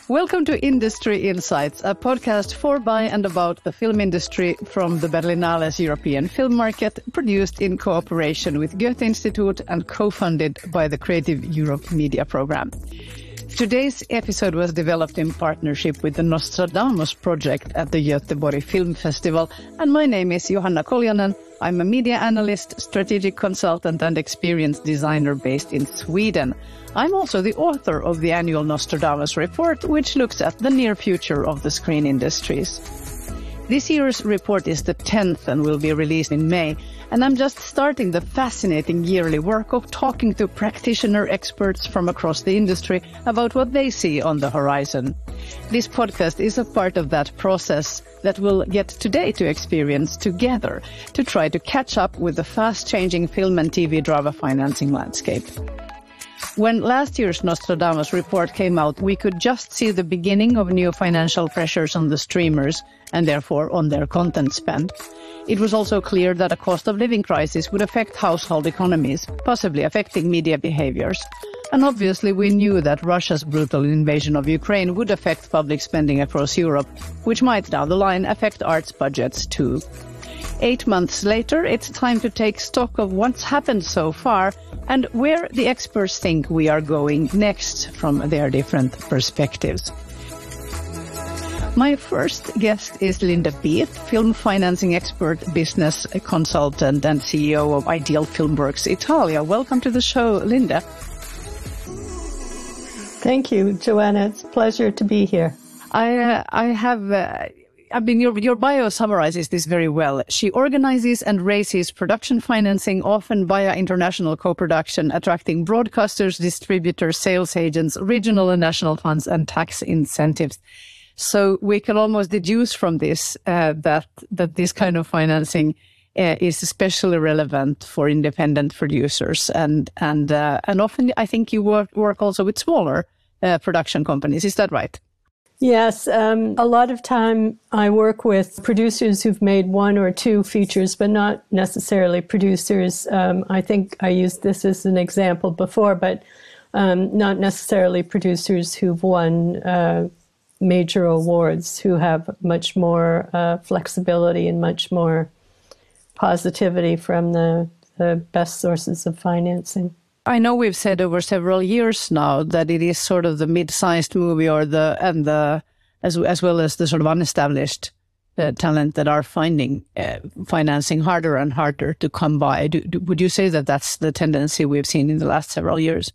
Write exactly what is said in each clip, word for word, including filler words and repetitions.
Welcome to Industry Insights, a podcast for, by and about the film industry from the Berlinale's European film market, produced in cooperation with Goethe-Institut and co-funded by the Creative Europe Media Program. Today's episode was developed in partnership with the Nostradamus project at the Göteborg Film Festival, and my name is Johanna Koljonen. I'm a media analyst, strategic consultant and experience designer based in Sweden. I'm also the author of the annual Nostradamus report, which looks at the near future of the screen industries. This year's report is the tenth and will be released in May, and I'm just starting the fascinating yearly work of talking to practitioner experts from across the industry about what they see on the horizon. This podcast is a part of that process that we'll get today to experience together to try to catch up with the fast-changing film and T V drama financing landscape. When last year's Nostradamus report came out, we could just see the beginning of new financial pressures on the streamers and therefore on their content spend. It was also clear that a cost of living crisis would affect household economies, possibly affecting media behaviors. And obviously we knew that Russia's brutal invasion of Ukraine would affect public spending across Europe, which might down the line affect arts budgets too. Eight months later, it's time to take stock of what's happened so far and where the experts think we are going next from their different perspectives. My first guest is Linda Beath, film financing expert, business consultant and C E O of Ideal Filmworks Italia. Welcome to the show, Linda. Thank you, Joanna. It's a pleasure to be here. I uh, I have... Uh, I mean, your, your bio summarizes this very well. She organizes and raises production financing, often via international co-production, attracting broadcasters, distributors, sales agents, regional and national funds, and tax incentives. So we can almost deduce from this uh, that that this kind of financing uh, is especially relevant for independent producers, and and uh, and often I think you work work also with smaller uh, production companies. Is that right? Yes, um, a lot of time I work with producers who've made one or two features, but not necessarily producers. Um, I think I used this as an example before, but um, not necessarily producers who've won uh, major awards, who have much more uh, flexibility and much more positivity from the, the best sources of financing. I know we've said over several years now that it is sort of the mid-sized movie or the and the as as well as the sort of unestablished uh, talent that are finding uh, financing harder and harder to come by. Do, do, would you say that that's the tendency we've seen in the last several years?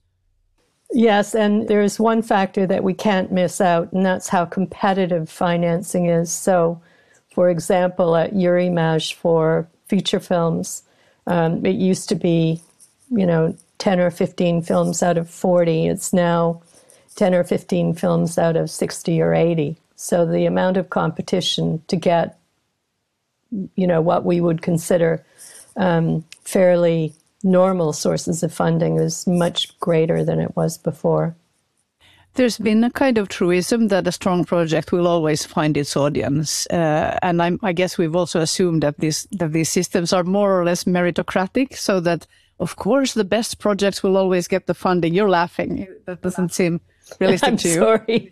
Yes, and there is one factor that we can't miss out, and that's how competitive financing is. So, for example, at Eurimage for feature films, um, it used to be, you know, ten or fifteen films out of forty. It's now ten or fifteen films out of sixty or eighty. So the amount of competition to get, you know, what we would consider um, fairly normal sources of funding is much greater than it was before. There's been a kind of truism that a strong project will always find its audience. Uh, and I'm, I guess we've also assumed that, this, that these systems are more or less meritocratic, so that of course, the best projects will always get the funding. You're laughing. That doesn't seem realistic I'm to you. Sorry.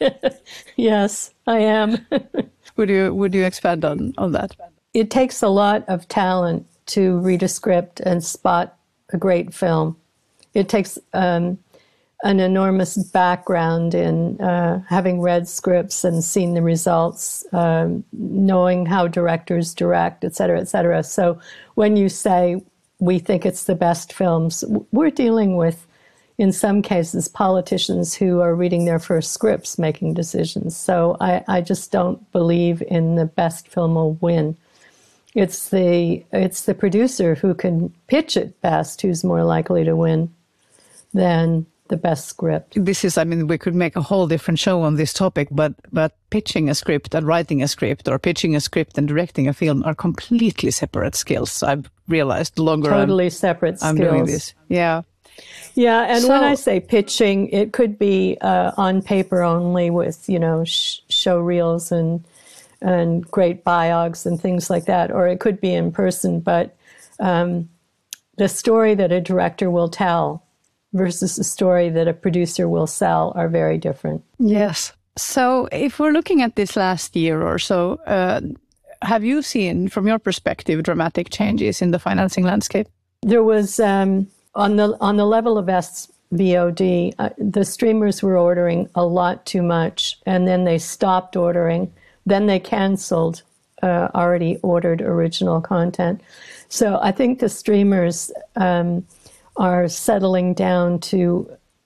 Yes, I am. Would you would you expand on, on that? It takes a lot of talent to read a script and spot a great film. It takes um, an enormous background in uh, having read scripts and seen the results, um, knowing how directors direct, et cetera, et cetera. So when you say, we think it's the best films, we're dealing with, in some cases, politicians who are reading their first scripts making decisions. So I, I just don't believe in the best film will win. It's the it's the producer who can pitch it best who's more likely to win than the best script. This is, I mean, we could make a whole different show on this topic, but but pitching a script and writing a script, or pitching a script and directing a film, are completely separate skills. I've realized the longer totally I'm, separate skills. I'm doing this. Yeah. Yeah, and so, when I say pitching, it could be uh, on paper only with, you know, sh- show reels and and great biogs and things like that, or it could be in person. But um, the story that a director will tell versus the story that a producer will sell are very different. Yes. So if we're looking at this last year or so, uh, have you seen, from your perspective, dramatic changes in the financing landscape? There was, um, on the on the level of S V O D, uh, the streamers were ordering a lot too much, and then they stopped ordering. Then they canceled uh, already ordered original content. So I think the streamers um, are settling down to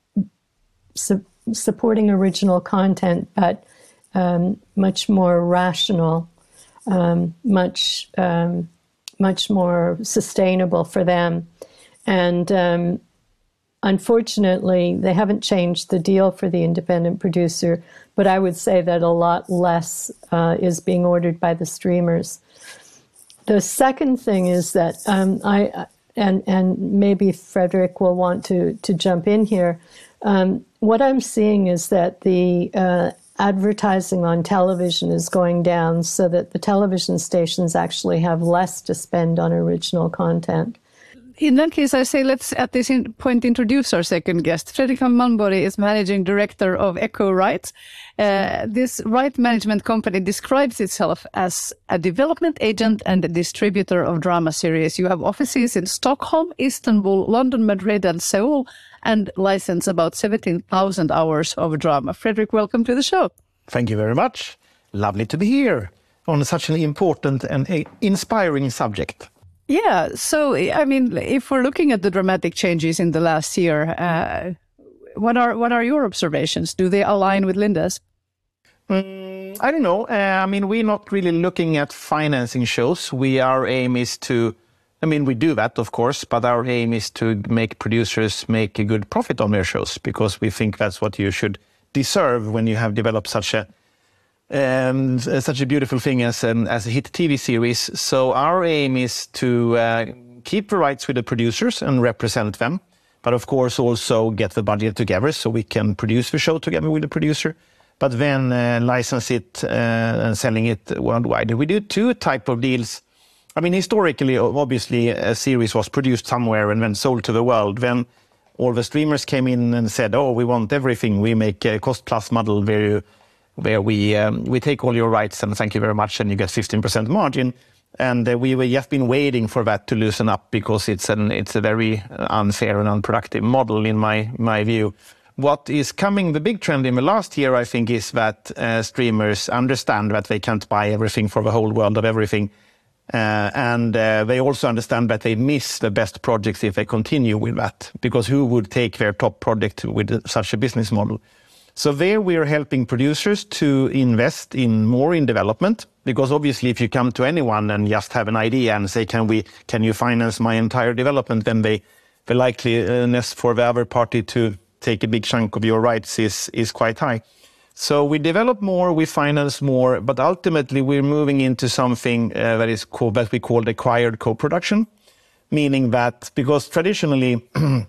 su- supporting original content, but um, much more rational, um, much um, much more sustainable for them. And um, unfortunately, they haven't changed the deal for the independent producer, but I would say that a lot less uh, is being ordered by the streamers. The second thing is that um, I, and and maybe Frederick will want to, to jump in here, um, what I'm seeing is that the uh, advertising on television is going down so that the television stations actually have less to spend on original content. In that case, I say let's at this point introduce our second guest. Fredrika Malmborg is Managing Director of Echo Rights. Uh, this right management company describes itself as a development agent and a distributor of drama series. You have offices in Stockholm, Istanbul, London, Madrid, and Seoul, and license about seventeen thousand hours of drama. Frederick, welcome to the show. Thank you very much. Lovely to be here on such an important and inspiring subject. Yeah, so, I mean, if we're looking at the dramatic changes in the last year, uh, what are what are your observations? Do they align with Linda's? Mm, I don't know. Uh, I mean, we're not really looking at financing shows. We Our aim is to, I mean, we do that, of course, but our aim is to make producers make a good profit on their shows, because we think that's what you should deserve when you have developed such a Um, such a beautiful thing as an as a hit T V series. So our aim is to uh, keep the rights with the producers and represent them, but of course also get the budget together so we can produce the show together with the producer, but then uh, license it uh, and selling it worldwide. We do two type of deals. I mean, historically, obviously, a series was produced somewhere and then sold to the world. Then all the streamers came in and said, "Oh, we want everything. We make a cost-plus model where you where we um, we take all your rights and thank you very much, and you get fifteen percent margin." And uh, we we have been waiting for that to loosen up, because it's an it's a very unfair and unproductive model in my my view. What is coming, the big trend in the last year, I think, is that uh, streamers understand that they can't buy everything for the whole world of everything, uh, and uh, they also understand that they miss the best projects if they continue with that, because who would take their top project with such a business model? So there we are helping producers to invest in more in development, because obviously if you come to anyone and just have an idea and say, can we, can you finance my entire development, then they, the likeliness for the other party to take a big chunk of your rights is, is quite high. So we develop more, we finance more, but ultimately we're moving into something uh, that is called, that we call acquired co-production, meaning that because traditionally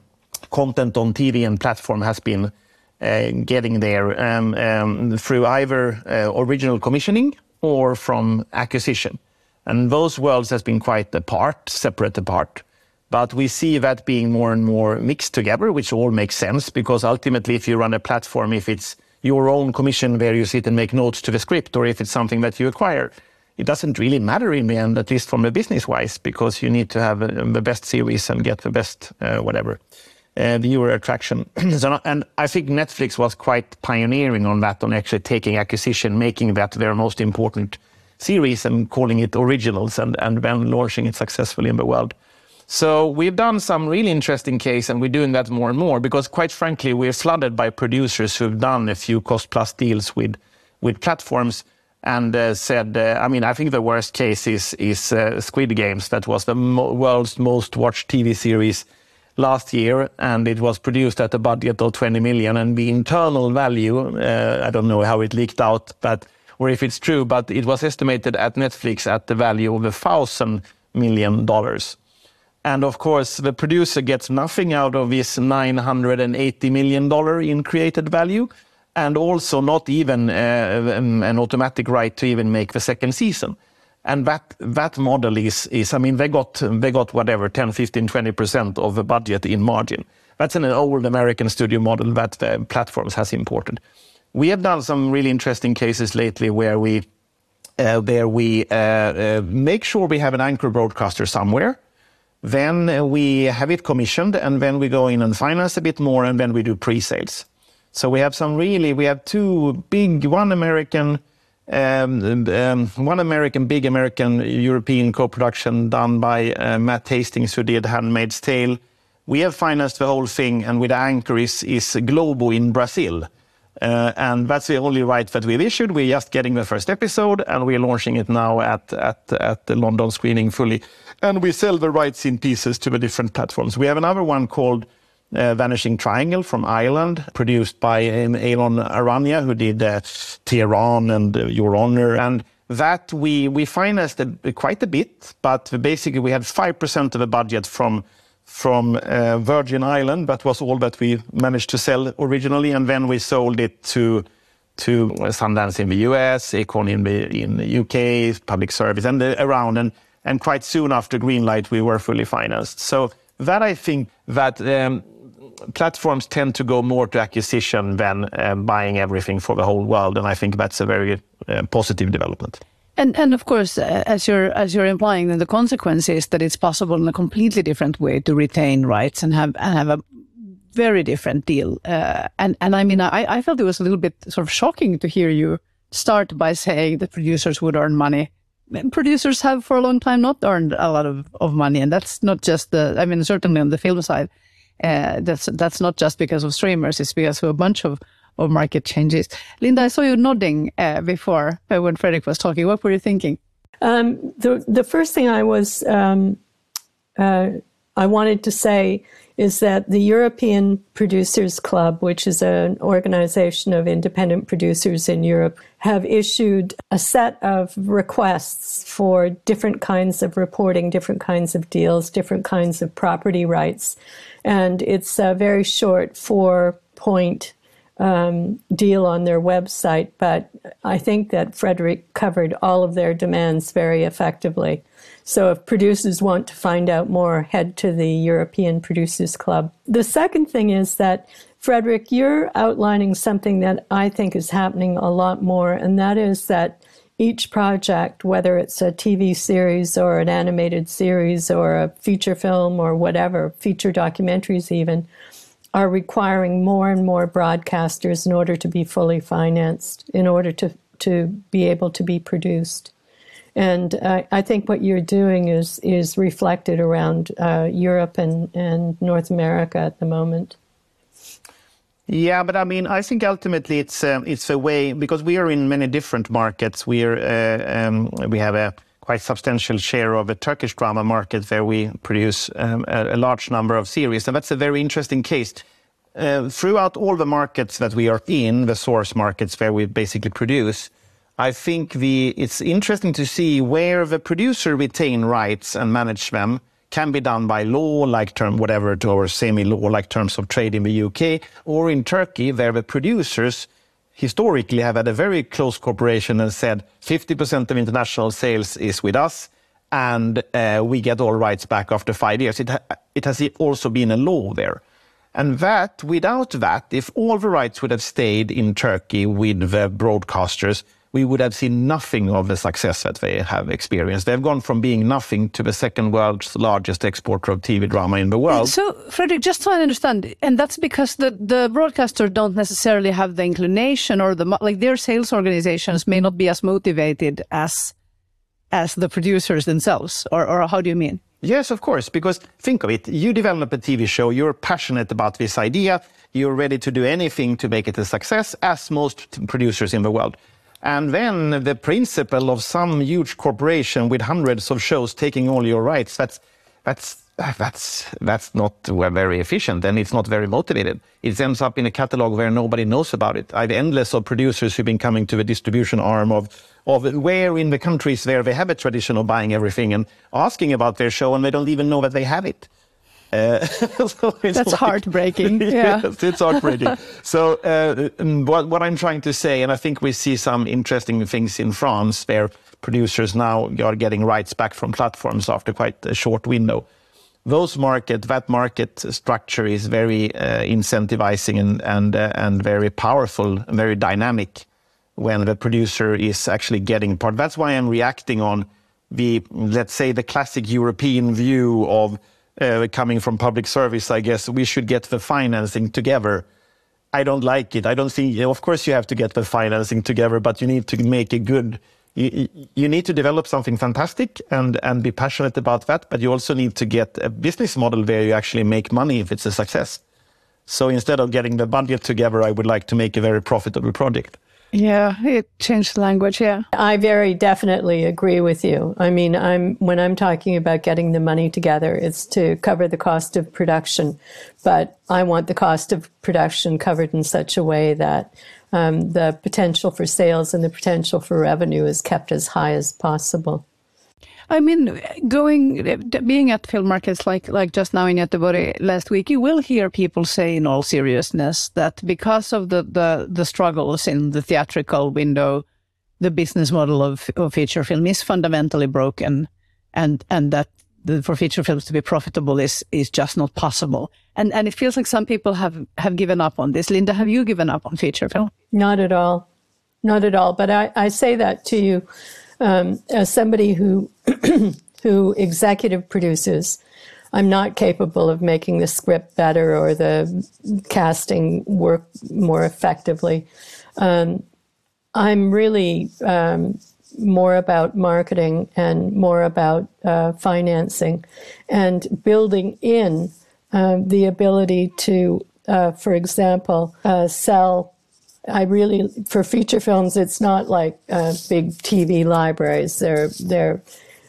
content on T V and platform has been Uh, getting there um, um, through either uh, original commissioning or from acquisition. And those worlds has been quite apart, separate apart. But we see that being more and more mixed together, which all makes sense, because ultimately if you run a platform, if it's your own commission where you sit and make notes to the script, or if it's something that you acquire, it doesn't really matter in the end, at least from a business-wise, because you need to have uh, the best series and get the best uh, whatever. Uh, viewer attraction. So, and I think Netflix was quite pioneering on that, on actually taking acquisition, making that their most important series and calling it originals, and, and then launching it successfully in the world. So we've done some really interesting case, and we're doing that more and more, because quite frankly, we're flooded by producers who've done a few cost-plus deals with, with platforms and uh, said, uh, I mean, I think the worst case is, is uh, Squid Games. That was the mo- world's most watched T V series last year, and it was produced at a budget of twenty million, and the internal value, uh, I don't know how it leaked out, but or if it's true, but it was estimated at Netflix at the value of a thousand million dollars. And of course, the producer gets nothing out of this nine hundred eighty million dollars in created value, and also not even uh, an automatic right to even make the second season. And that that model is, is I mean, they got they got whatever, ten, fifteen, twenty percent of the budget in margin. That's an old American studio model that the platforms has imported. we have done some really interesting cases lately where we uh, where we uh, uh, make sure we have an anchor broadcaster somewhere. Then uh, we have it commissioned, and then we go in and finance a bit more, and then we do pre-sales. So we have some really, we have two big, one American, um, um, one American, big American European co-production done by uh, Matt Hastings, who did Handmaid's Tale. We have financed the whole thing, and with the anchor is, is Globo in Brazil. Uh, and that's the only right that we've issued. We're just getting the first episode, and we're launching it now at, at, at the London screening fully. And we sell the rights in pieces to the different platforms. We have another one called uh, Vanishing Triangle from Ireland, produced by um, Aaron Aranya, who did uh, Tehran and uh, Your Honor. And that we, we financed a, quite a bit, but basically we had five percent of the budget from from uh, Virgin Island. That was all that we managed to sell originally, and then we sold it to to Sundance in the U S, Acorn in the, in the U K, Public Service, and uh, around. And, and quite soon after Greenlight, we were fully financed. So that I think that um, platforms tend to go more to acquisition than uh, buying everything for the whole world, and I think that's a very uh, positive development. And and of course, uh, as you're as you're implying, then the consequence is that it's possible in a completely different way to retain rights and have and have a very different deal. Uh, and and I mean, I, I felt it was a little bit sort of shocking to hear you start by saying that producers would earn money. Producers have for a long time not earned a lot of, of money, and that's not just the. I mean, certainly on the film side, uh, that's that's not just because of streamers. It's because of a bunch of. of market changes. Linda, I saw you nodding uh, before uh, when Fredrik was talking. What were you thinking? Um, the the first thing I was um, uh, I wanted to say is that the European Producers Club, which is an organization of independent producers in Europe, have issued a set of requests for different kinds of reporting, different kinds of deals, different kinds of property rights, and it's a very short four-point Um, deal on their website, but I think that Fredrik covered all of their demands very effectively. So if producers want to find out more, head to the European Producers Club. The second thing is that, Fredrik, you're outlining something that I think is happening a lot more, and that is that each project, whether it's a T V series or an animated series or a feature film or whatever, feature documentaries even, are requiring more and more broadcasters in order to be fully financed, in order to, to be able to be produced. And uh, I think what you're doing is is reflected around uh, Europe and, and North America at the moment. Yeah, but I mean, I think ultimately it's uh, it's a way, because we are in many different markets. We are uh, um, we have a quite substantial share of the Turkish drama market where we produce um, a, a large number of series. And that's a very interesting case. Uh, throughout all the markets that we are in, the source markets where we basically produce, I think the it's interesting to see where the producer retain rights and manage them can be done by law, like term whatever, or semi-law, like terms of trade in the U K, or in Turkey, where the producers historically have had a very close cooperation and said fifty percent of international sales is with us, and uh, we get all rights back after five years. It, ha it has also been a law there. And that, without that, if all the rights would have stayed in Turkey with the broadcasters, we would have seen nothing of the success that they have experienced. They've gone from being nothing to the second world's largest exporter of T V drama in the world. So, Fredrik, just so I understand, and that's because the, the broadcasters don't necessarily have the inclination, or the like their sales organizations may not be as motivated as as the producers themselves, or, or how do you mean? Yes, of course, because think of it, you develop a T V show, you're passionate about this idea, you're ready to do anything to make it a success, as most producers in the world. And then the principle of some huge corporation with hundreds of shows taking all your rights, that's that's that's that's not very efficient, and it's not very motivated. It ends up in a catalog where nobody knows about it. I have endless of producers who've been coming to the distribution arm of of where in the countries where they have a tradition of buying everything and asking about their show, and they don't even know that they have it. Uh, so That's like, heartbreaking. Yeah, yes, it's heartbreaking. So uh, what, what I'm trying to say, and I think we see some interesting things in France where producers now are getting rights back from platforms after quite a short window. those market, that market structure is very uh, incentivizing and and uh, and very powerful and very dynamic when the producer is actually getting part. That's why I'm reacting on the, let's say, the classic European view of uh, coming from public service. I guess we should get the financing together. I don't like it. I don't think, of course you have to get the financing together, but you need to make a good, you, you need to develop something fantastic and, and be passionate about that, but you also need to get a business model where you actually make money if it's a success. So instead of getting the budget together, I would like to make a very profitable project. Yeah, it changed the language, yeah. I very definitely agree with you. I mean, I'm when I'm talking about getting the money together, it's to cover the cost of production. But I want the cost of production covered in such a way that um, the potential for sales and the potential for revenue is kept as high as possible. I mean, going, being at film markets like like just now in Göteborg last week, you will hear people say in all seriousness that because of the, the, the struggles in the theatrical window, the business model of, of feature film is fundamentally broken, and and that the, for feature films to be profitable is is just not possible. And and it feels like some people have, have given up on this. Linda, have you given up on feature film? Not at all. Not at all. But I, I say that to you Um, as somebody who who executive produces. I'm not capable of making the script better or the casting work more effectively. Um, I'm really um, more about marketing and more about uh, financing and building in uh, the ability to, uh, for example, uh, sell. I really, for feature films, it's not like uh, big T V libraries. They're, they're,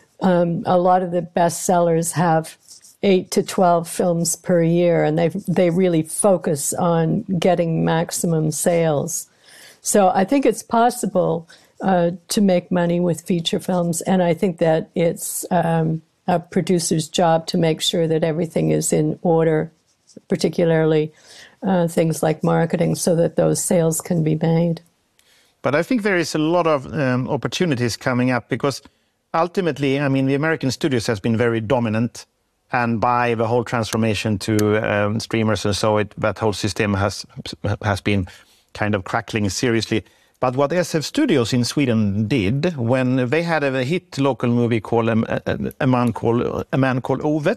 um, a lot of the best sellers have eight to twelve films per year, and they they really focus on getting maximum sales. So I think it's possible uh, to make money with feature films, and I think that it's um, a producer's job to make sure that everything is in order, particularly Uh, things like marketing, so that those sales can be made. But I think there is a lot of um, opportunities coming up, because ultimately, I mean, the American studios has been very dominant, and by the whole transformation to um, streamers and so, it, that whole system has has been kind of crackling seriously. But what S F Studios in Sweden did when they had a hit local movie called um, a, a man called a man called Ove.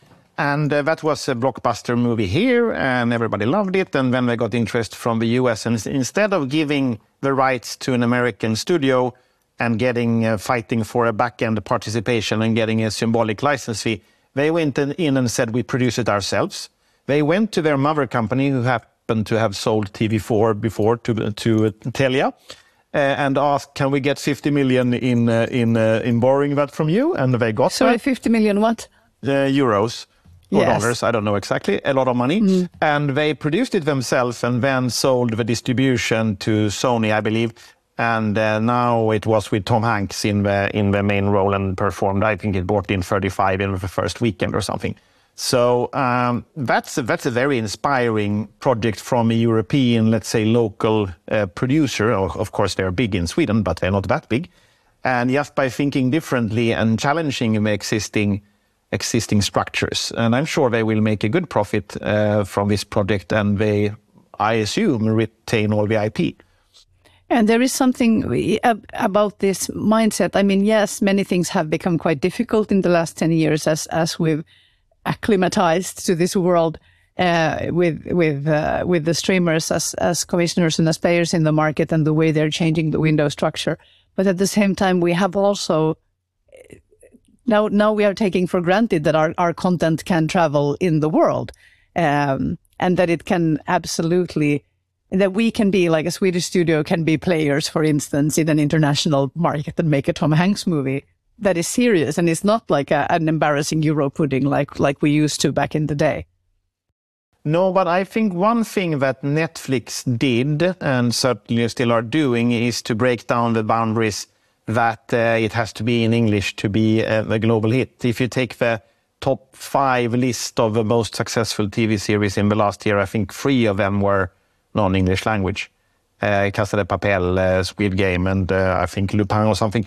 And uh, that was a blockbuster movie here, and everybody loved it. And then they got interest from the U S. And instead of giving the rights to an American studio and getting uh, fighting for a back-end participation and getting a symbolic license fee, they went in and said, we produce it ourselves. They went to their mother company, who happened to have sold T V four before to to Telia, uh, and asked, can we get fifty million in uh, in uh, in borrowing that from you? And they got Sorry, that. fifty million what? Uh, euros. Or yes. dollars, I don't know exactly, a lot of money. Mm. And they produced it themselves and then sold the distribution to Sony, I believe. And uh, now it was with Tom Hanks in the in the main role and performed. I think it brought in thirty-five in the first weekend or something. So um, that's, a, that's a very inspiring project from a European, let's say, local uh, producer. Of course, they're big in Sweden, but they're not that big. And just by thinking differently and challenging the existing existing structures. And I'm sure they will make a good profit uh, from this project, and they, I assume, retain all the I P. And there is something about this mindset. I mean, yes, many things have become quite difficult in the last ten years as as we've acclimatized to this world uh, with with uh, with the streamers as as commissioners and as players in the market, and the way they're changing the window structure. But at the same time, we have also Now, now we are taking for granted that our, our content can travel in the world, um, and that it can absolutely, that we can be, like a Swedish studio can be players, for instance, in an international market and make a Tom Hanks movie that is serious and is not like a, an embarrassing Euro pudding like, like we used to back in the day. No, but I think one thing that Netflix did, and certainly still are doing, is to break down the boundaries that uh, it has to be in English to be a, a global hit. If you take the top five list of the most successful T V series in the last year, I think three of them were non-English language. Uh, Casa de Papel, uh, Squid Game, and uh, I think Lupin or something.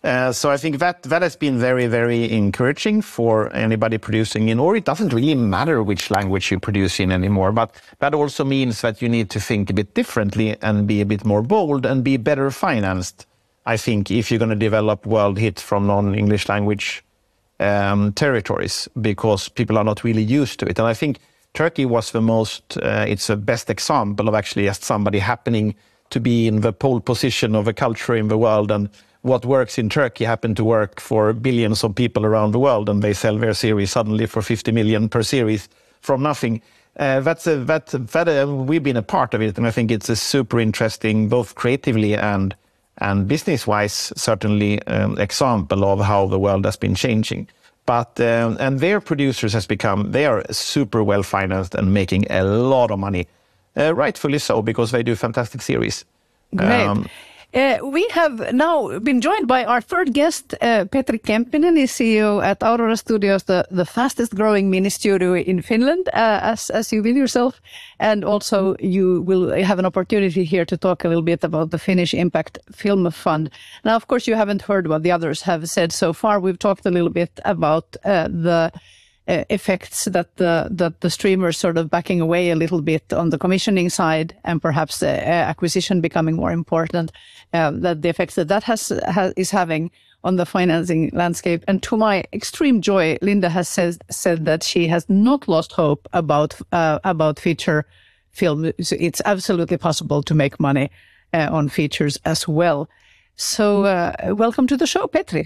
Uh, so I think that that has been very, very encouraging for anybody producing in, or it doesn't really matter which language you produce in anymore, but that also means that you need to think a bit differently and be a bit more bold and be better financed, I think, if you're going to develop world hits from non-English language um, territories, because people are not really used to it. And I think Turkey was the most, uh, it's the best example of actually just somebody happening to be in the pole position of a culture in the world, and what works in Turkey happened to work for billions of people around the world, and they sell their series suddenly for fifty million per series from nothing. Uh, that's a, that, that uh, we've been a part of it, and I think it's a super interesting, both creatively and and business-wise, certainly um, example of how the world has been changing. But um, and their producers has become, they are super well financed and making a lot of money, uh, rightfully so, because they do fantastic series. Great. Um, Uh, we have now been joined by our third guest, uh, Petri Kempinen, is C E O at Aurora Studios, the, the fastest growing mini studio in Finland, uh, as, as you will yourself. And also you will have an opportunity here to talk a little bit about the Finnish Impact Film Fund. Now, of course, you haven't heard what the others have said so far. We've talked a little bit about uh, the Uh, effects that the that the streamers sort of backing away a little bit on the commissioning side, and perhaps uh, acquisition becoming more important, uh, that the effects that that has, has is having on the financing landscape. And to my extreme joy, Linda has said said that she has not lost hope about uh, about feature film. So it's absolutely possible to make money uh, on features as well. So uh, welcome to the show, Petri.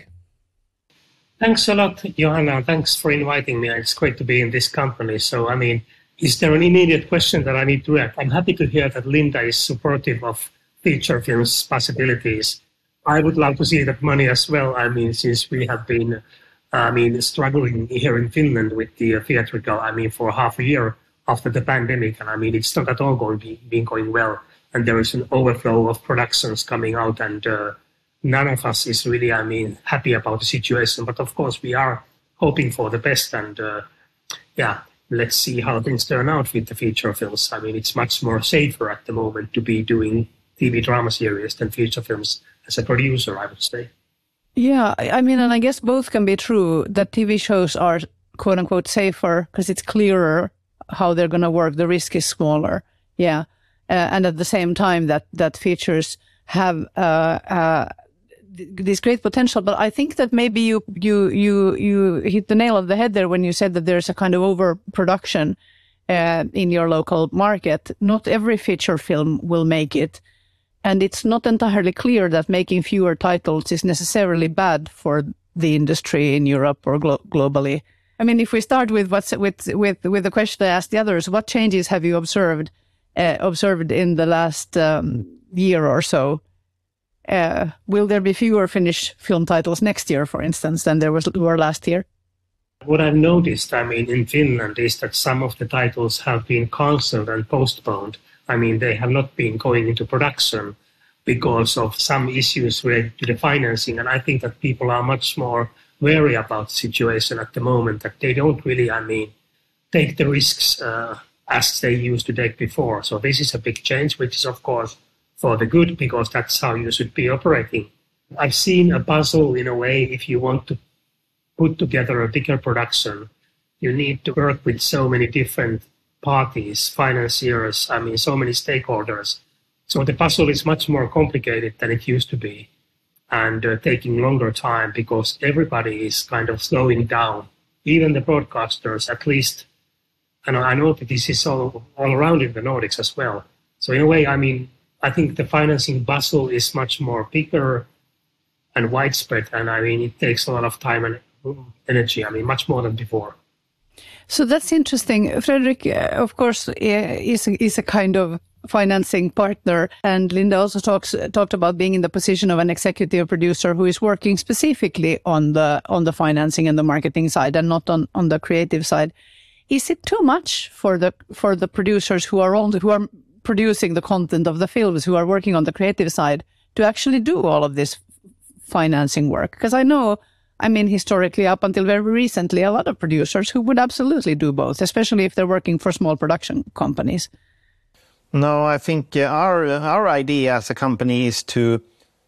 Thanks a lot, Johanna. Thanks for inviting me. It's great to be in this company. So, I mean, is there an immediate question that I need to ask? I'm happy to hear that Linda is supportive of feature films possibilities. I would love to see that money as well. I mean, since we have been, I mean, struggling here in Finland with the theatrical, I mean, for half a year after the pandemic. And I mean, it's not at all going to be been going well. And there is an overflow of productions coming out, and uh, none of us is really, I mean, happy about the situation. But of course, we are hoping for the best. And uh, yeah, let's see how things turn out with the feature films. I mean, it's much more safer at the moment to be doing T V drama series than feature films as a producer, I would say. Yeah, I mean, and I guess both can be true, that T V shows are quote unquote safer because it's clearer how they're going to work. The risk is smaller. Yeah. Uh, and at the same time that, that features have, uh, uh, this great potential, but I think that maybe you you you you hit the nail on the head there when you said that there's a kind of overproduction uh, in your local market. Not every feature film will make it, and it's not entirely clear that making fewer titles is necessarily bad for the industry in Europe or glo globally. I mean, if we start with what's with with with the question I asked the others, what changes have you observed uh, observed in the last um, year or so? Uh, will there be fewer Finnish film titles next year, for instance, than there was were last year? What I've noticed, I mean, in Finland is that some of the titles have been cancelled and postponed. I mean, they have not been going into production because of some issues related to the financing. And I think that people are much more wary about the situation at the moment, that they don't really, I mean, take the risks uh, as they used to take before. So this is a big change, which is, of course, for the good, because that's how you should be operating. I've seen a puzzle in a way. If you want to put together a bigger production, you need to work with so many different parties, financiers, I mean, so many stakeholders. So the puzzle is much more complicated than it used to be, and uh, taking longer time because everybody is kind of slowing down, even the broadcasters, at least. And I know that this is all, all around in the Nordics as well. So in a way, I mean, I think the financing bustle is much more bigger and widespread, and I mean, it takes a lot of time and energy, I mean, much more than before. So that's interesting. Fredrik, uh, of course, is, is a kind of financing partner, and Linda also talks talked about being in the position of an executive producer who is working specifically on the on the financing and the marketing side, and not on, on the creative side. Is it too much for the for the producers who are on who are producing the content of the films, who are working on the creative side, to actually do all of this financing work? Because I know, I mean, historically, up until very recently, a lot of producers who would absolutely do both, especially if they're working for small production companies. No, I think uh, our our idea as a company is to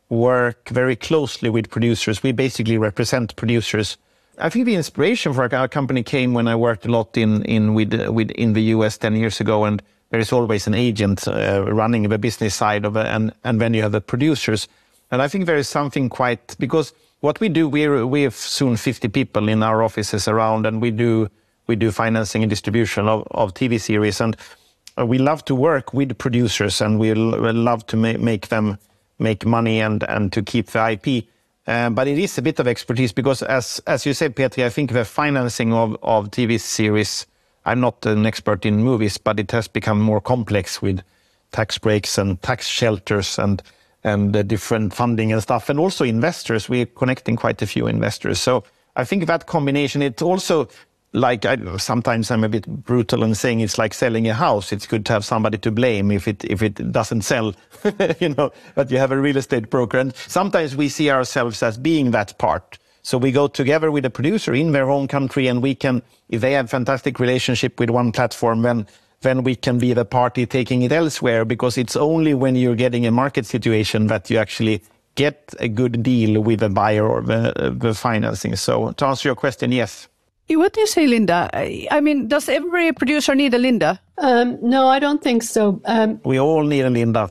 work very closely with producers. We basically represent producers. I think the inspiration for our company came when I worked a lot in in with uh, with in the U S ten years ago, and there is always an agent uh, running the business side of it, and and then you have the producers. And I think there is something quite, because what we do, we we have soon fifty people in our offices around, and we do we do financing and distribution of, of T V series, and we love to work with producers, and we love to ma- make them make money and and to keep the I P. Uh, but it is a bit of expertise because, as as you said, Petri, I think the financing of, of T V series, I'm not an expert in movies, but it has become more complex with tax breaks and tax shelters and and uh, different funding and stuff. And also investors, we're connecting quite a few investors. So I think that combination, it also, like I, sometimes I'm a bit brutal in saying it's like selling a house. It's good to have somebody to blame if it if it doesn't sell, you know, but you have a real estate broker. And sometimes we see ourselves as being that part. So we go together with a producer in their own country, and we can, if they have fantastic relationship with one platform, then then we can be the party taking it elsewhere, because it's only when you're getting a market situation that you actually get a good deal with the buyer or the, the financing. So to answer your question, yes. What do you say, Linda? I mean, does every producer need a Linda? Um, no, I don't think so. Um, we all need a Linda.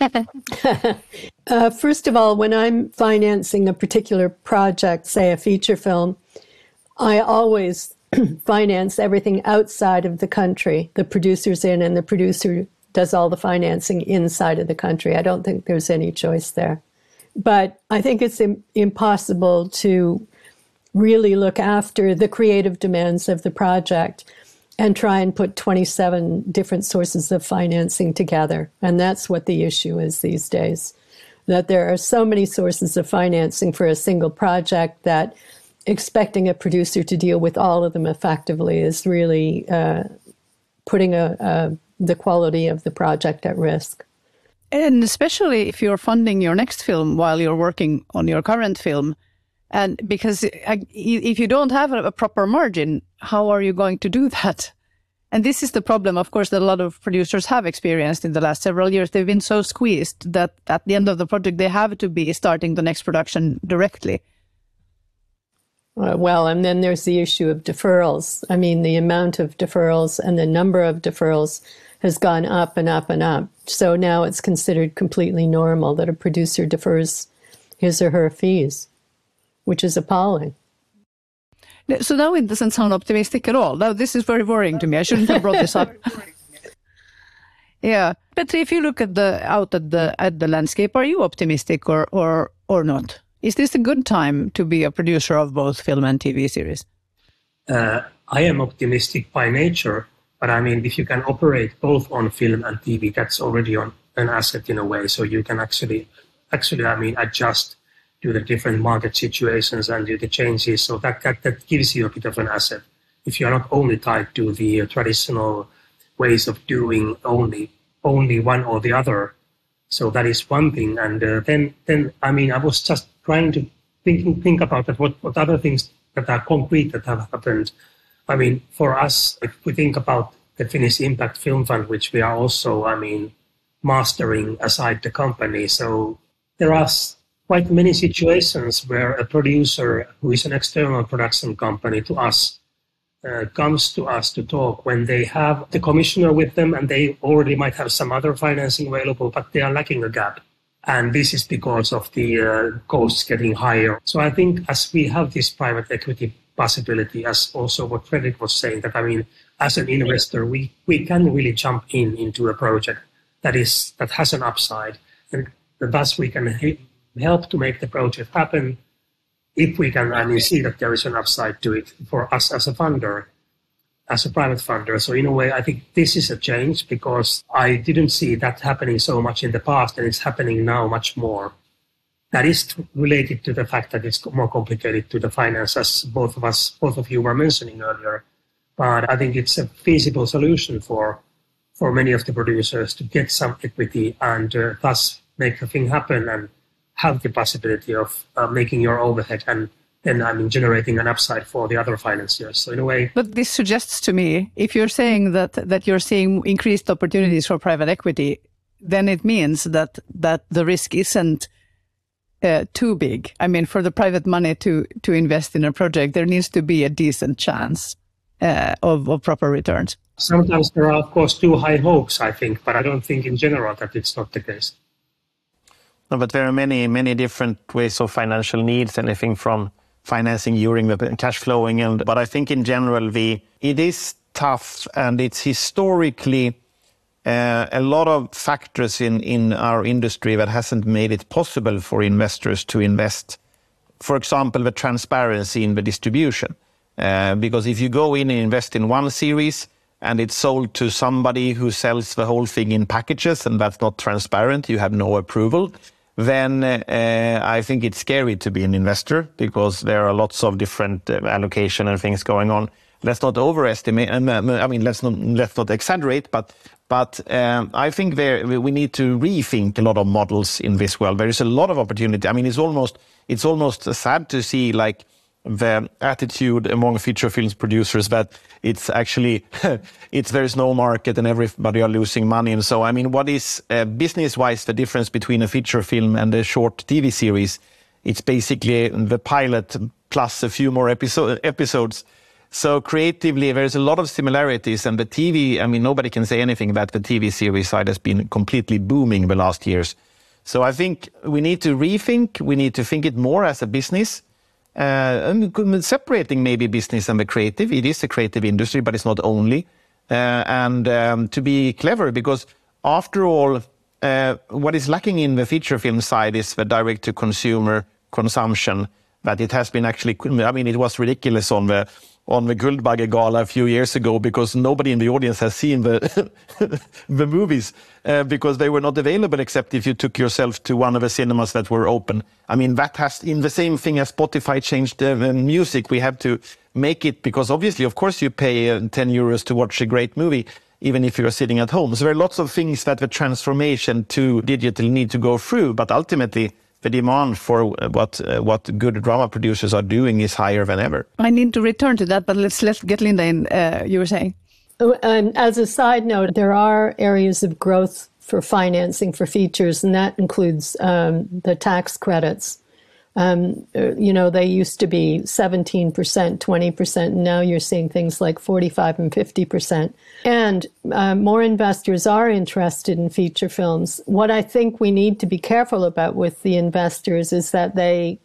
uh, first of all, when I'm financing a particular project, say a feature film, I always finance everything outside of the country. The producer's in, and the producer does all the financing inside of the country. I don't think there's any choice there. But I think it's im- impossible to really look after the creative demands of the project and try and put twenty-seven different sources of financing together. And that's what the issue is these days, that there are so many sources of financing for a single project that expecting a producer to deal with all of them effectively is really uh, putting a, a, the quality of the project at risk. And especially if you're funding your next film while you're working on your current film. And because if you don't have a proper margin, how are you going to do that? And this is the problem, of course, that a lot of producers have experienced in the last several years. They've been so squeezed that at the end of the project, they have to be starting the next production directly. Uh, well, and then there's the issue of deferrals. I mean, the amount of deferrals and the number of deferrals has gone up and up and up. So now it's considered completely normal that a producer defers his or her fees, which is appalling. So now it doesn't sound optimistic at all. Now this is very worrying to me. I shouldn't have brought this up. Yeah, Petri, if you look at the out at the at the landscape, are you optimistic or or or not? Is this a good time to be a producer of both film and T V series? Uh, I am optimistic by nature, but I mean, if you can operate both on film and T V, that's already on an asset in a way. So you can actually, actually, I mean, adjust to the different market situations and to the changes. So that, that, that gives you a bit of an asset. If you're not only tied to the uh, traditional ways of doing only only one or the other. So that is one thing. And uh, then, then I mean, I was just trying to think, think about that, what, what other things that are concrete that have happened. I mean, for us, if we think about the Finnish Impact Film Fund, which we are also, I mean, mastering aside the company. So there are quite many situations where a producer who is an external production company to us uh, comes to us to talk when they have the commissioner with them and they already might have some other financing available, but they are lacking a gap. And this is because of the uh, costs getting higher. So I think as we have this private equity possibility, as also what Fredrik was saying, that I mean, as an investor, we, we can really jump in into a project that is that has an upside, and thus we can help to make the project happen if we can I mean, see that there is an upside to it for us as a funder, as a private funder. So in a way, I think this is a change because I didn't see that happening so much in the past, and it's happening now much more. That is related to the fact that it's more complicated to the finance, as both of us, both of you were mentioning earlier. But I think it's a feasible solution for for many of the producers to get some equity and uh, thus make the thing happen and have the possibility of uh, making your overhead and then I mean generating an upside for the other financiers. So in a way, but this suggests to me, if you're saying that that you're seeing increased opportunities for private equity, then it means that that the risk isn't uh, too big. I mean, for the private money to to invest in a project, there needs to be a decent chance uh, of, of proper returns. Sometimes there are, of course, too high hopes, I think, but I don't think in general that it's not the case. No, but there are many, many different ways of financial needs, anything from financing during the cash flowing. And but I think in general, the it is tough, and it's historically uh, a lot of factors in, in our industry that hasn't made it possible for investors to invest. For example, the transparency in the distribution. Uh, because if you go in and invest in one series and it's sold to somebody who sells the whole thing in packages, and that's not transparent, you have no approval, then uh, I think it's scary to be an investor, because there are lots of different uh, allocation and things going on. Let's not overestimate, um, I mean, let's not let's not exaggerate, but but um, I think there we need to rethink a lot of models in this world. There is a lot of opportunity. I mean, it's almost it's almost sad to see like the attitude among feature films producers that it's actually it's there is no market and everybody are losing money. And so, I mean, what is uh, business-wise the difference between a feature film and a short T V series? It's basically the pilot plus a few more episode, episodes. So creatively, there's a lot of similarities. And the T V, I mean, nobody can say anything that the T V series side has been completely booming the last years. So I think we need to rethink. We need to think it more as a business. Uh, and separating maybe business and the creative. It is a creative industry, but it's not only. Uh, and um, to be clever, because after all, uh, what is lacking in the feature film side is the direct-to-consumer consumption. That it has been actually, I mean, it was ridiculous on the on the Guldbagge Gala a few years ago, because nobody in the audience has seen the the movies uh, because they were not available except if you took yourself to one of the cinemas that were open. I mean, that has, in the same thing as Spotify changed the uh, music, we have to make it, because obviously, of course, you pay uh, ten euros to watch a great movie, even if you're sitting at home. So there are lots of things that the transformation to digital need to go through, but ultimately, the demand for what uh, what good drama producers are doing is higher than ever. I need to return to that, but let's let's get Linda in. Uh, you were saying. And as a side note, there are areas of growth for financing for features, and that includes um, the tax credits. Um, you know, they used to be seventeen percent, twenty percent, and now you're seeing things like forty-five and fifty percent. And uh, more investors are interested in feature films. What I think we need to be careful about with the investors is that they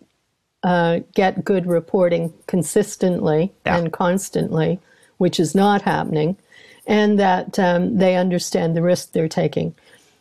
uh, get good reporting consistently yeah. and constantly, which is not happening, and that um, they understand the risk they're taking.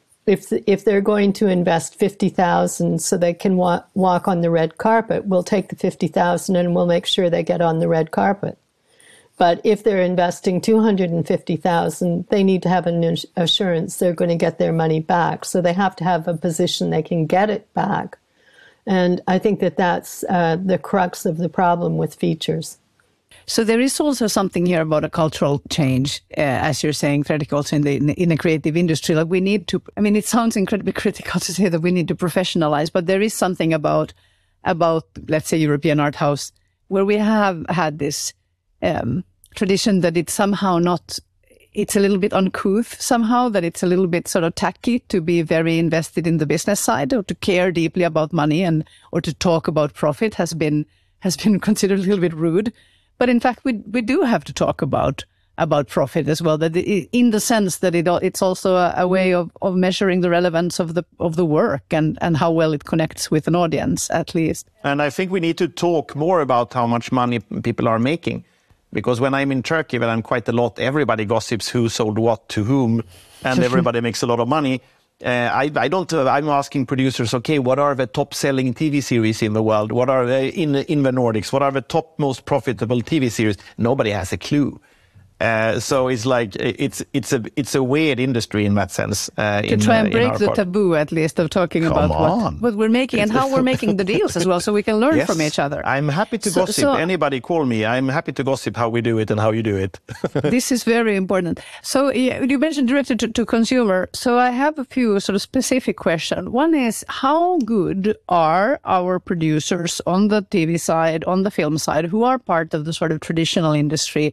If if they're going to invest fifty thousand dollars so they can wa- walk on the red carpet, we'll take the fifty thousand dollars and we'll make sure they get on the red carpet. But if they're investing two hundred fifty thousand dollars, they need to have an assurance they're going to get their money back. So they have to have a position they can get it back. And I think that that's uh, the crux of the problem with features. So there is also something here about a cultural change, uh, as you're saying, Fredrik, also in the in, in a creative industry. Like we need to, I mean, it sounds incredibly critical to say that we need to professionalize, but there is something about, about let's say, European art house, where we have had this um, tradition that it's somehow not, it's a little bit uncouth somehow, that it's a little bit sort of tacky to be very invested in the business side, or to care deeply about money, and or to talk about profit has been has been considered a little bit rude. But in fact, we we do have to talk about about profit as well. That it, in the sense that it it's also a, a way of, of measuring the relevance of the of the work and, and how well it connects with an audience, at least. And I think we need to talk more about how much money people are making, because when I'm in Turkey, when I'm quite a lot, everybody gossips who sold what to whom, and everybody makes a lot of money. Uh, I, I don't. Uh, I'm asking producers, okay, what are the top-selling T V series in the world? What are they in in the Nordics? What are the top most profitable T V series? Nobody has a clue. Uh, so it's like it's it's a it's a weird industry in that sense. Uh, to in, try and uh, break the part. taboo, at least, of talking Come about on. what, what we're making and how we're making the deals as well, so we can learn yes, from each other. I'm happy to so, gossip. So, Anybody call me. I'm happy to gossip how we do it and how you do it. This is very important. So yeah, you mentioned directed to, to consumer. So I have a few sort of specific questions. One is, how good are our producers on the T V side, on the film side, who are part of the sort of traditional industry,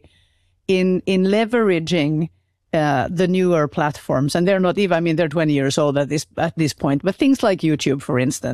in in leveraging uh, the newer platforms? And they're not even, I mean, they're twenty years old at this at this point, but things like YouTube, for instance,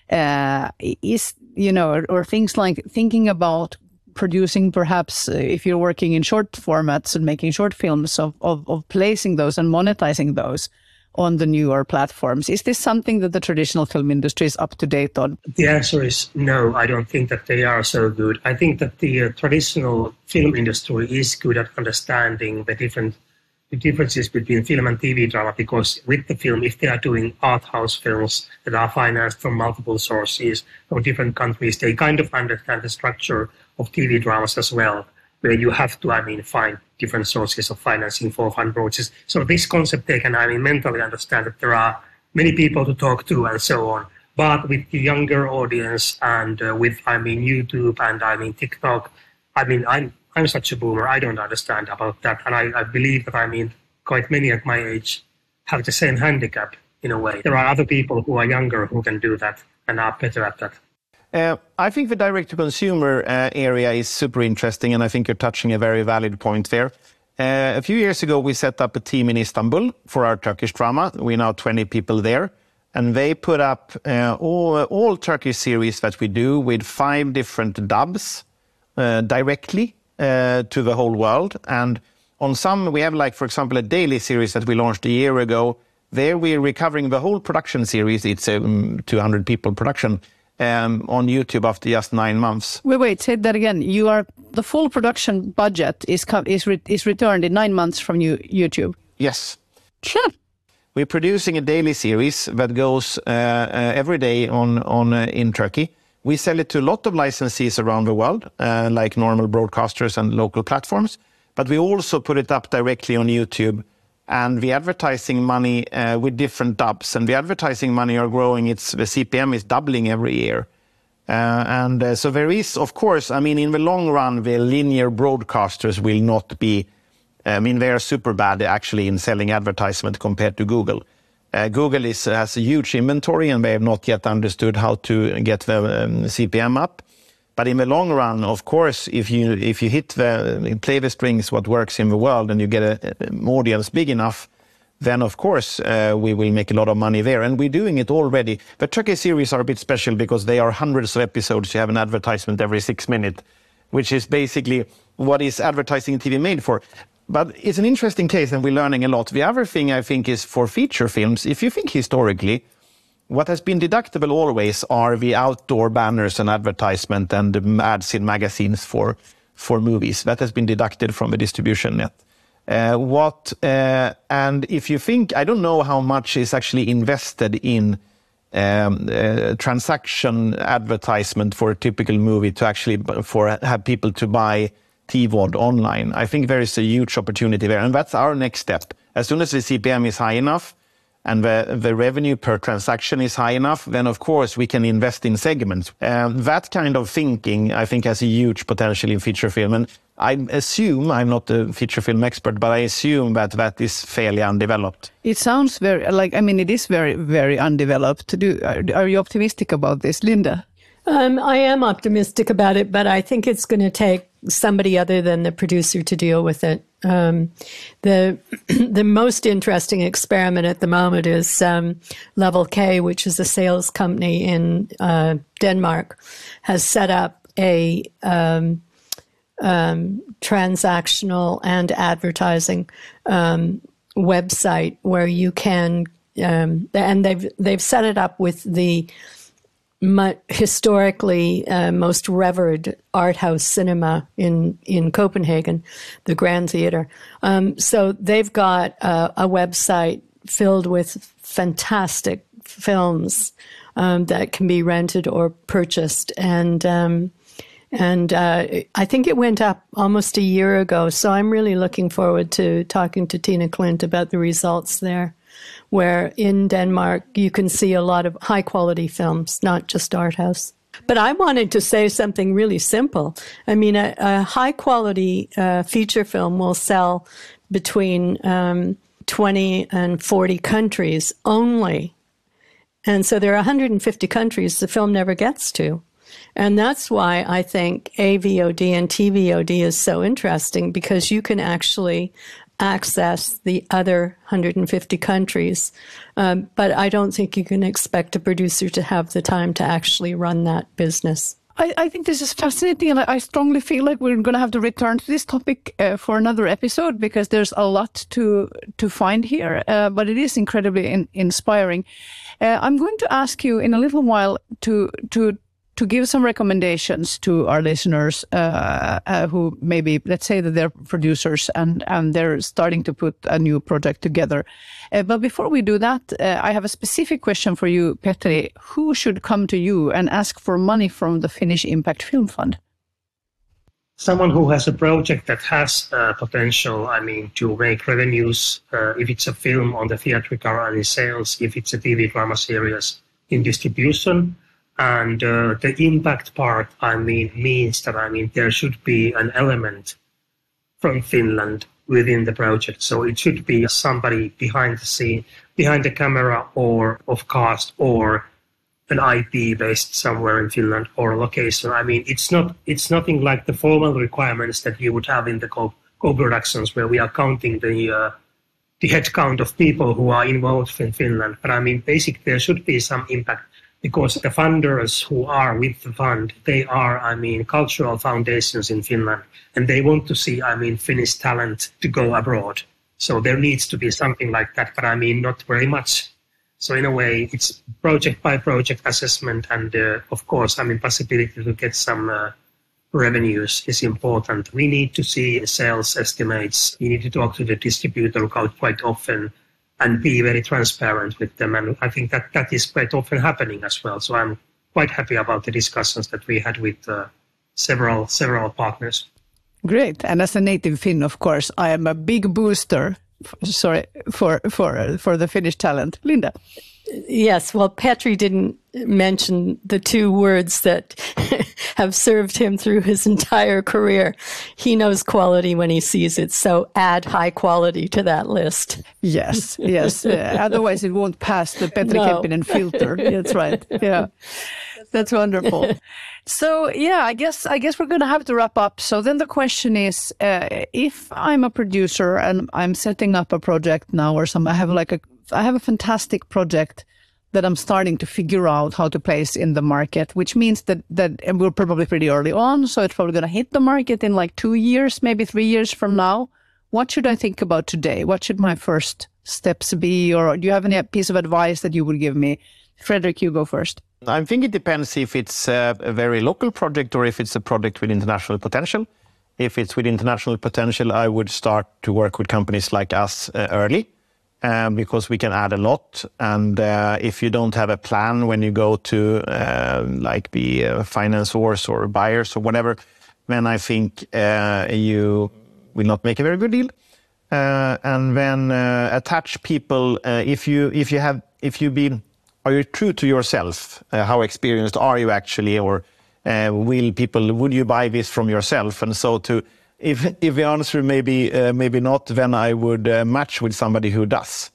uh, is, you know, or, or things like thinking about producing perhaps uh, if you're working in short formats and making short films of, of, of placing those and monetizing those on the newer platforms. Is this something that the traditional film industry is up to date on? The answer is no, I don't think that they are so good. I think that the uh, traditional film industry is good at understanding the different the differences between film and T V drama, because with the film, if they are doing art house films that are financed from multiple sources from different countries, they kind of understand the structure of T V dramas as well, where you have to, I mean, find different sources of financing for fund projects. So this concept, they can, I mean, mentally understand that there are many people to talk to and so on. But with the younger audience and uh, with, I mean, YouTube and, I mean, TikTok, I mean, I'm I'm such a boomer, I don't understand about that. And I, I believe that, I mean, quite many at my age have the same handicap in a way. There are other people who are younger who can do that and are better at that. Uh, I think the direct-to-consumer uh, area is super interesting, and I think you're touching a very valid point there. Uh, a few years ago, we set up a team in Istanbul for our Turkish drama. We're now twenty people there, and they put up uh, all, all Turkish series that we do with five different dubs uh, directly uh, to the whole world. And on some, we have, like, for example, a daily series that we launched a year ago. There we're recovering the whole production series. It's a um, two hundred people production. Um, on YouTube after just nine months. Wait, wait, say that again. You are the full production budget is is re, is returned in nine months from you, YouTube. Yes. Sure. We're producing a daily series that goes uh, uh, every day on on uh, in Turkey. We sell it to a lot of licensees around the world, uh, like normal broadcasters and local platforms. But we also put it up directly on YouTube. And the advertising money uh, with different dubs, and the advertising money are growing. It's the C P M is doubling every year, uh, and uh, so there is, of course, I mean, in the long run, the linear broadcasters will not be. I mean, they are super bad actually in selling advertisement compared to Google. Uh, Google is has a huge inventory, and they have not yet understood how to get the um, C P M up. But in the long run, of course, if you if you hit the play the strings, what works in the world, and you get an audience big enough, then of course uh, we will make a lot of money there, and we're doing it already. The Turkey series are a bit special because they are hundreds of episodes. You have an advertisement every six minutes, which is basically what is advertising T V made for. But it's an interesting case, and we're learning a lot. The other thing I think is for feature films. If you think historically, what has been deductible always are the outdoor banners and advertisement and the ads in magazines for for movies. That has been deducted from the distribution net. Uh, what uh, and if you think, I don't know how much is actually invested in um, uh, transaction advertisement for a typical movie to actually for have people to buy T V O D online. I think there is a huge opportunity there, and that's our next step. As soon as the C P M is high enough, and the, the revenue per transaction is high enough, then of course we can invest in segments. Um, that kind of thinking, I think, has a huge potential in feature film. And I assume, I'm not a feature film expert, but I assume that that is fairly undeveloped. It sounds very, like, I mean, it is very, very undeveloped. Do, are, are you optimistic about this, Linda? Um, I am optimistic about it, but I think it's going to take somebody other than the producer to deal with it. Um, the the most interesting experiment at the moment is um, Level K, which is a sales company in uh, Denmark, has set up a um, um, transactional and advertising um, website where you can, um, and they've they've set it up with the historically uh, most revered art house cinema in, in Copenhagen, the Grand Theater. Um, so they've got uh, a website filled with fantastic films um, that can be rented or purchased. And um, and uh, I think it went up almost a year ago. So I'm really looking forward to talking to Tina Klint about the results there, where in Denmark you can see a lot of high-quality films, not just art house. But I wanted to say something really simple. I mean, a, a high-quality uh, feature film will sell between um, twenty and forty countries only. And so there are one hundred fifty countries the film never gets to. And that's why I think A V O D and T V O D is so interesting, because you can actually access the other one hundred fifty countries. Um, but I don't think you can expect a producer to have the time to actually run that business. I, I think this is fascinating, and I, I strongly feel like we're going to have to return to this topic uh, for another episode, because there's a lot to to find here, uh, but it is incredibly in, inspiring. Uh, I'm going to ask you in a little while to to to give some recommendations to our listeners uh, uh, who maybe, let's say that they're producers and, and they're starting to put a new project together. Uh, but before we do that, uh, I have a specific question for you, Petri. Who should come to you and ask for money from the Finnish Impact Film Fund? Someone who has a project that has uh, potential, I mean, to make revenues, uh, if it's a film on the theatrical and in sales, if it's a T V drama series in distribution. And uh, the impact part, I mean, means that, I mean, there should be an element from Finland within the project. So it should be somebody behind the scene, behind the camera, or of cast, or an I P based somewhere in Finland, or location. I mean, it's not, it's nothing like the formal requirements that you would have in the co- co-productions where we are counting the uh, the head count of people who are involved in Finland. But I mean, basically, there should be some impact, because the funders who are with the fund, they are, I mean, cultural foundations in Finland, and they want to see, I mean, Finnish talent to go abroad. So there needs to be something like that, but I mean, not very much. So in a way, it's project by project assessment, and uh, of course, I mean, possibility to get some uh, revenues is important. We need to see sales estimates. We need to talk to the distributor quite often, and be very transparent with them. And I think that that is quite often happening as well. So I'm quite happy about the discussions that we had with uh, several several partners. Great. And as a native Finn, of course, I am a big booster, f- sorry, for, for, uh, for the Finnish talent. Linda? Yes, well, Petri didn't mention the two words that have served him through his entire career. He knows quality when he sees it, so add high quality to that list. Yes, yes. Uh, otherwise, it won't pass the Petri No. Kempinen filter. That's right. Yeah, that's wonderful. So, yeah, I guess I guess we're going to have to wrap up. So then the question is, uh, if I'm a producer and I'm setting up a project now, or some, I have like a, I have a fantastic project that I'm starting to figure out how to place in the market, which means that, that and we're probably pretty early on, so it's probably going to hit the market in like two years, maybe three years from now. What should I think about today? What should my first steps be? Or do you have any piece of advice that you would give me? Fredrik, you go first. I think it depends if it's a, a very local project or if it's a project with international potential. If it's with international potential, I would start to work with companies like us uh, early. Um, because we can add a lot, and uh, if you don't have a plan when you go to uh, like the uh, financiers or buyers or whatever, then I think uh, you will not make a very good deal. Uh, and then uh, attach people. Uh, if you if you have if you be are you true to yourself? Uh, how experienced are you actually, or uh, will people would you buy this from yourself? And so to If if the answer may be uh, maybe not, then I would uh, match with somebody who does.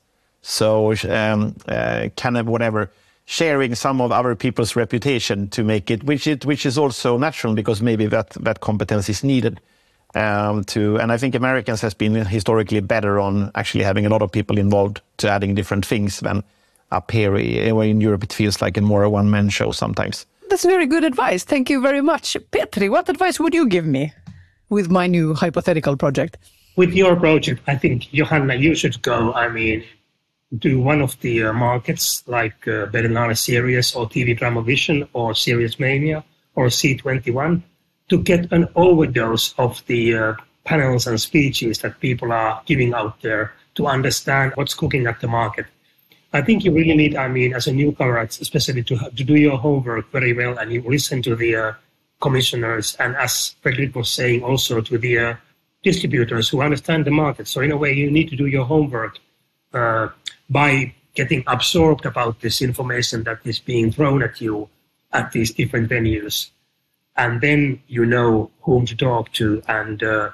So um, uh, kind of whatever, sharing some of other people's reputation to make it, which it which is also natural because maybe that that competence is needed. Um, to and I think Americans has been historically better on actually having a lot of people involved to adding different things than up here. In Europe, it feels like a more a one man show sometimes. That's very good advice. Thank you very much. Petri, what advice would you give me with my new hypothetical project? With your project, I think, Johanna, you should go, I mean, do one of the uh, markets like uh, Berlinale Series or T V Drama Vision or Series Mania or C twenty-one to get an overdose of the uh, panels and speeches that people are giving out there to understand what's cooking at the market. I think you really need, I mean, as a newcomer, especially to, to do your homework very well, and you listen to the uh, commissioners, and as Fredrik was saying, also to the uh, distributors who understand the market. So in a way, you need to do your homework uh, by getting absorbed about this information that is being thrown at you at these different venues. And then you know whom to talk to, and uh,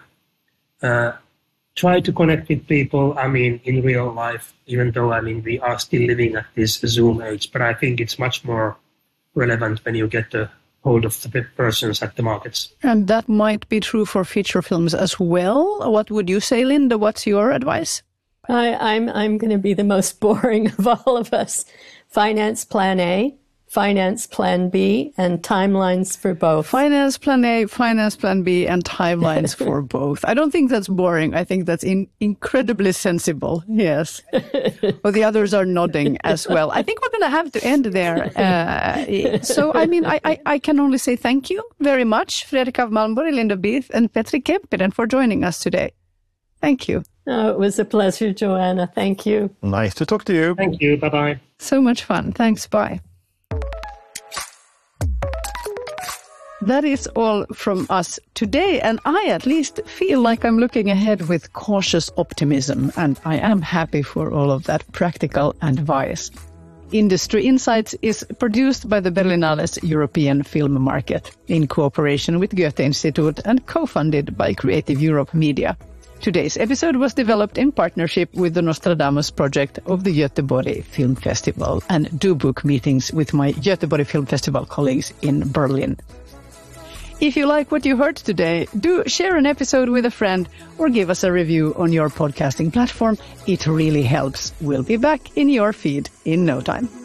uh, try to connect with people, I mean, in real life, even though, I mean, we are still living at this Zoom age. But I think it's much more relevant when you get the hold of the persons at the markets. And that might be true for feature films as well. What would you say, Linda? What's your advice? I, I'm I'm going to be the most boring of all of us. Finance plan A, finance plan B, and timelines for both. Finance plan A, finance plan B, and timelines for both. I don't think that's boring. I think that's in, incredibly sensible. Yes. Well, the others are nodding as well. I think we're going to have to end there. Uh, so, I mean, I, I, I can only say thank you very much, Fredrik af Malmborg, Linda Beath, and Petri Kempinen for joining us today. Thank you. Oh, it was a pleasure, Joanna. Thank you. Nice to talk to you. Thank you. Bye-bye. So much fun. Thanks. Bye. That is all from us today, and I at least feel like I'm looking ahead with cautious optimism, and I am happy for all of that practical advice. Industry Insights is produced by the Berlinale's European Film Market in cooperation with Goethe-Institut and co-funded by Creative Europe Media. Today's episode was developed in partnership with the Nostradamus project of the Göteborg Film Festival, and do book meetings with my Göteborg Film Festival colleagues in Berlin. If you like what you heard today, do share an episode with a friend or give us a review on your podcasting platform. It really helps. We'll be back in your feed in no time.